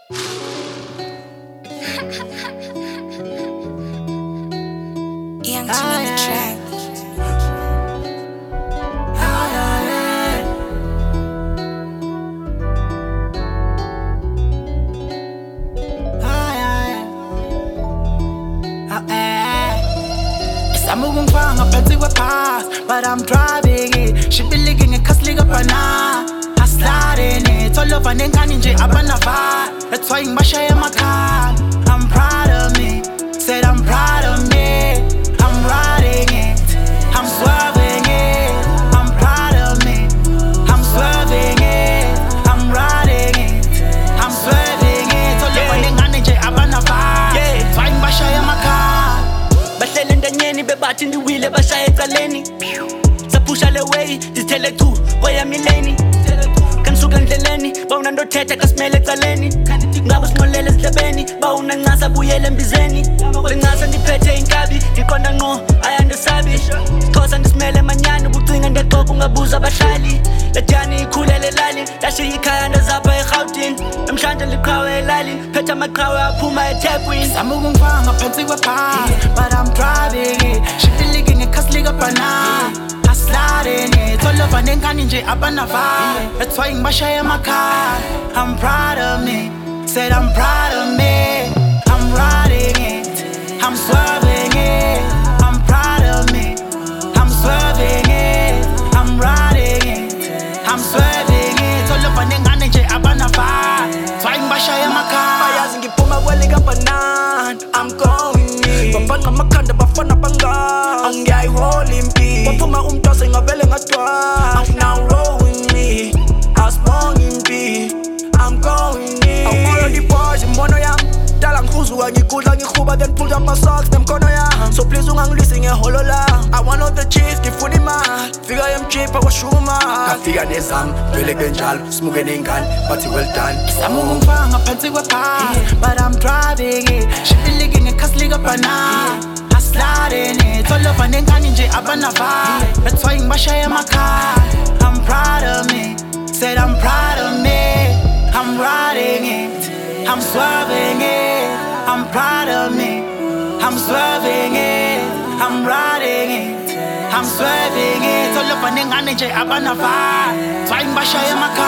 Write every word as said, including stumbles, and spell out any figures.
Young T on the track. I'm moving far, I'm plenty with pass, but I'm driving it. She be licking it, cause lick up a na. I slide in it, all over and can in I'm on a vibe. That's why I'm in my car. I'm proud of me, said I'm proud of me. I'm riding it, I'm swerving it. I'm proud of me, I'm swerving it. I'm riding it, I'm swerving it. All over and can in I'm on a vibe. That's why I'm in my car. Bahlele ndanyeni bebathi ndiwile bashaya ecaleni sapusha le way ndithele two kweyami lane kanisuka endleleni bawuna ndothetha kasimele ecaleni ngabo sinqolele esidlebeni bawuna ncasa buyele embizeni lencasa ndiphethe inkabi ndiqonda ngqo ayandesabi sixhosa ndisimele manyani ubucinga ndeqoka ungabuza abahlali lejani ikhulele lali lashiya ikhaya ndazapha eGauteng namhlanje liqhawe elali phethe amaqhawe aphuma eThekwini I'm moving far, I'm plenty with pass, but I'm driving it. She be licking it, cause lick up a na. I slide in it, all over and can in I'm on a vibe. That's why I'm in my car. I'm proud of me, said I'm proud of me. I'm riding it, I'm swerving it. I'm proud of me, I'm swerving it. I'm riding it, I'm swerving it. All over and can in I'm on a vibe. That's why I'm in my car. I'm going in Bafana makhanda bafana banga Angiyayihola impi Waphuma umntose ngavele ngadwa I'm now rolling me Asibonga impi I'm going in Awolo ndipoze imbono yami Dala ngihluzuka ngikudla ngikhuba then pull up my socks nemkhono yami So please ungangilwisi ngeholo la I want all the cheese ngifuna imali Fika emchipa kwashuma Kafika nezami vele kenjalo simuke nengane bathi well done I'm moving far, I'm plenty with pass, but I'm driving it. She be licking it, cause lick up a na. I slide in it, all over and can in I'm on a vibe. That's why I'm in my car. I'm proud of me, said I'm proud of me. I'm riding it, I'm swerving it. I'm proud of me, I'm swerving it. I'm riding it, I'm swerving it. All over and can in I'm on a vibe. That's why I'm in my car.